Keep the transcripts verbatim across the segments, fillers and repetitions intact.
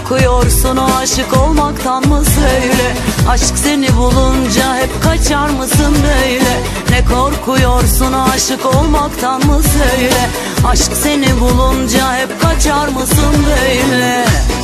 korkuyorsun o aşık olmaktan mı söyle? Aşk seni bulunca hep kaçar mısın böyle? Ne korkuyorsun o aşık olmaktan mı söyle? Aşk seni bulunca hep kaçar mısın böyle?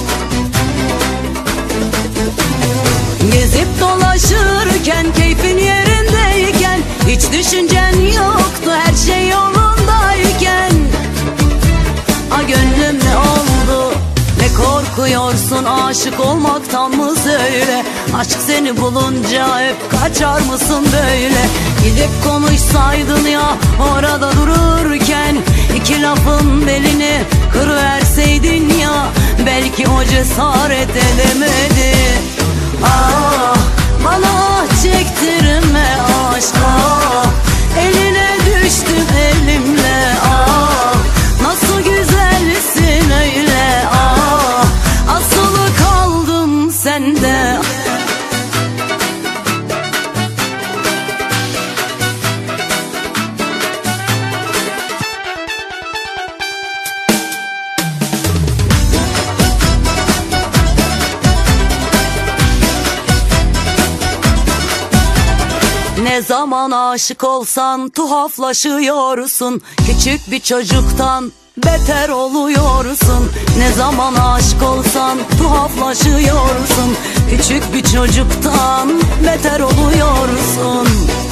Gezip dolaşırken keyfin yerindeyken, hiç düşüncen yoktu her şey yolundayken. A gönlüm ne oldu? Ne korkuyorsun aşık olmaktan mı söyle? Aşk seni bulunca hep kaçar mısın böyle? Gidip konuşsaydın ya orada dururken, iki lafın belini kırıverseydin ya, belki o cesaret edemedi. Ah bana ah çektirme aşk, ah eline düştüm elimle, ah nasıl güzelsin öyle, ah asılı kaldım sende. Ne zaman aşık olsan tuhaflaşıyorsun, küçük bir çocuktan beter oluyorsun. Ne zaman aşık olsan tuhaflaşıyorsun, küçük bir çocuktan beter oluyorsun.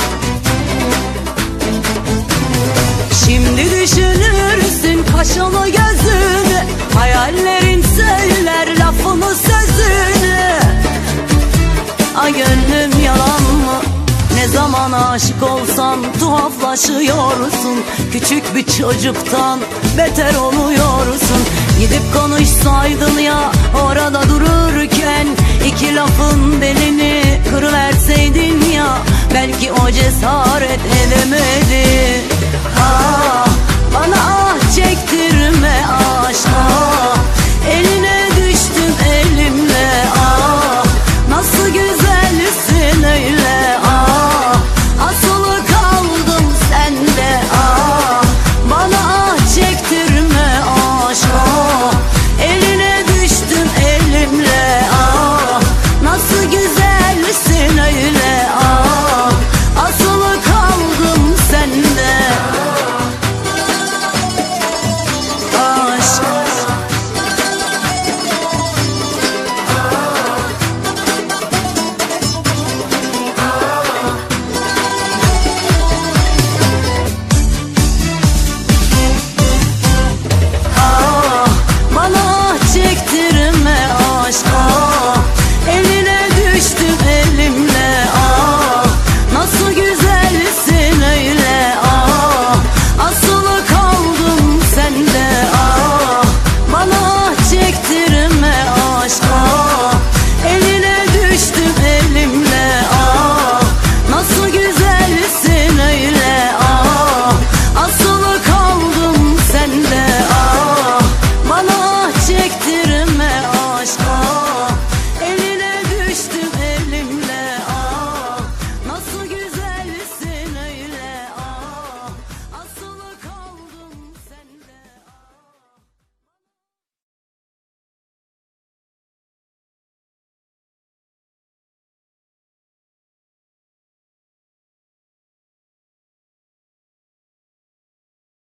Şimdi düşünürsün kaşını gözünü, hayallerin söyler lafını sözünü. Ay gönlüm yalan mı? Ne zaman aşık olsan tuhaflaşıyorsun, küçük bir çocuktan beter oluyorsun. Gidip konuşsaydın ya orada dururken, iki lafın belini kırıverseydin ya, belki o cesaret edemedi. Ah bana ah çektirme aşk,